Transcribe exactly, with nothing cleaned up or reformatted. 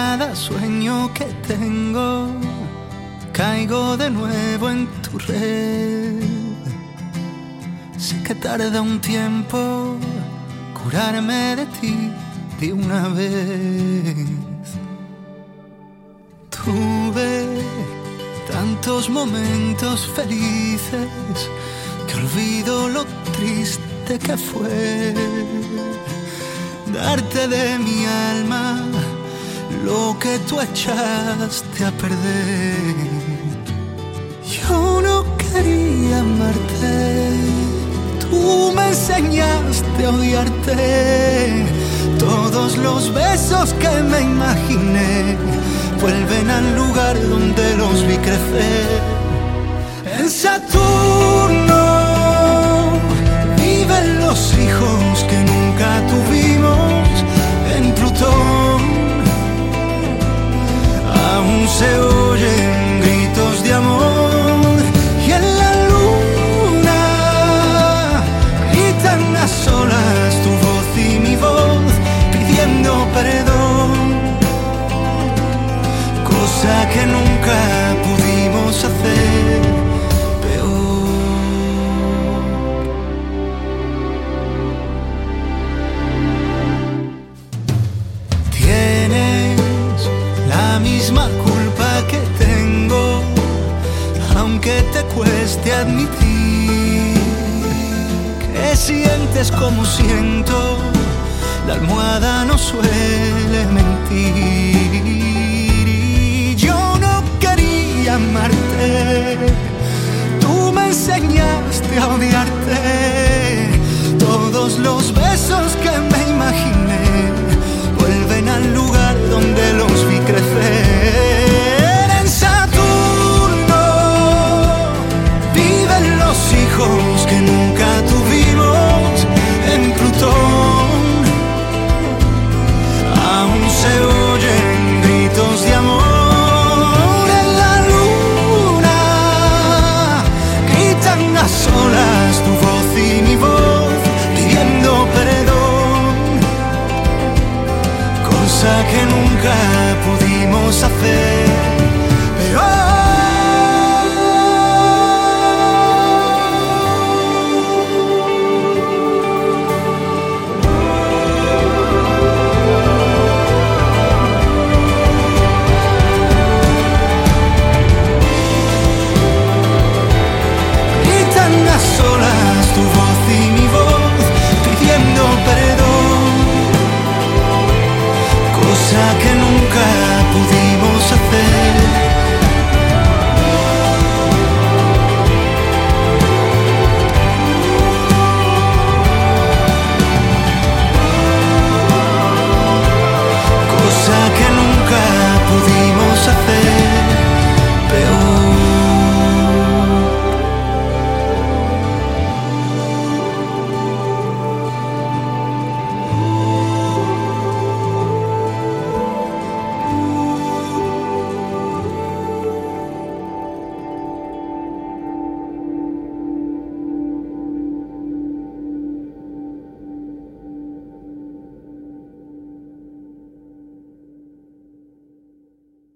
cada sueño que tengo, caigo de nuevo en tu red. Sé que tarda un tiempo curarme de ti de una vez. Tuve tantos momentos felices que olvido lo triste que fue darte de mi alma lo que tú echaste a perder. Yo no quería amarte, tú me enseñaste a odiarte. Todos los besos que me imaginé vuelven al lugar donde los vi crecer. En Saturno viven los hijos que nunca tuvimos. En Plutón aún se oyen gritos de amor. Y en la luna gritan a solas tu voz y mi voz pidiendo perdón, cosa que nunca pudimos hacer peor. Tienes la misma culpa que tengo, aunque te cueste admitir que sientes como siento. La almohada no suele mentir. Y yo no quería amarte, tú me enseñaste a odiarte. Todos los besos que me imaginé vuelven al lugar donde los vi crecer. En Saturno viven los hijos que nunca tuvimos. En Plutón aún se oyen gritos de amor. En la luna gritan a solas tu voz y mi voz pidiendo perdón, cosa que nunca pudimos hacer. Pero solas